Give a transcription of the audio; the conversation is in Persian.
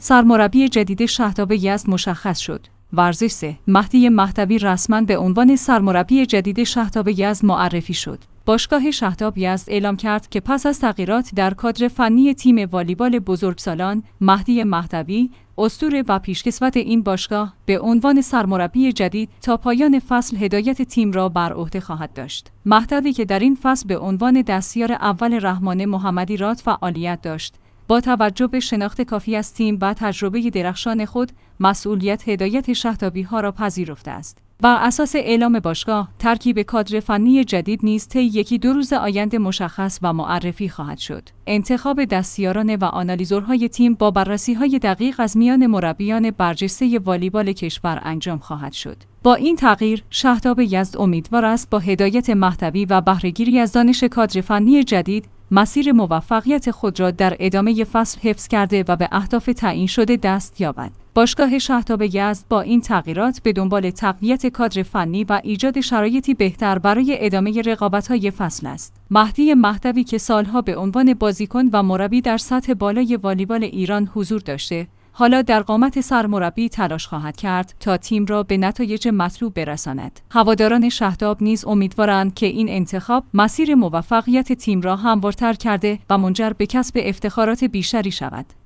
سرمربی جدید شهداب یزد مشخص شد. ورزش 3. مهدی مهدوی رسما به عنوان سرمربی جدید شهداب یزد معرفی شد. باشگاه شهداب یزد اعلام کرد که پس از تغییرات در کادر فنی تیم والیبال بزرگسالان، مهدی مهدوی، اسطوره و پیشکسوت این باشگاه، به عنوان سرمربی جدید تا پایان فصل هدایت تیم را بر عهده خواهد داشت. مهدوی که در این فصل به عنوان دستیار اول رحمان محمدی راد فعالیت داشت، با توجه به شناخت کافی از تیم و تجربه درخشان خود، مسئولیت هدایت شهدابی‌ها را پذیرفته است. بر اساس اعلام باشگاه، ترکیب کادر فنی جدید نیز طی 1-2 روز آینده مشخص و معرفی خواهد شد. انتخاب دستیاران و آنالیزورهای تیم با بررسی‌های دقیق از میان مربیان برجسته والیبال کشور انجام خواهد شد. با این تغییر، شهداب یزد امیدوار است با هدایت مهدوی و بهره‌گیری از دانش کادر فنی جدید، مسیر موفقیت خود را در ادامه فصل حفظ کرده و به اهداف تعیین شده دست یابد. باشگاه شهداب یزد با این تغییرات به دنبال تقویت کادر فنی و ایجاد شرایطی بهتر برای ادامه رقابت‌های فصل است. مهدی مهدوی که سالها به عنوان بازیکن و مربی در سطح بالای والیبال ایران حضور داشته، حالا در قامت سرمربی تلاش خواهد کرد تا تیم را به نتایج مطلوب برساند. هواداران شهداب نیز امیدوارند که این انتخاب مسیر موفقیت تیم را هموارتر کرده و منجر به کسب افتخارات بیشتری شود.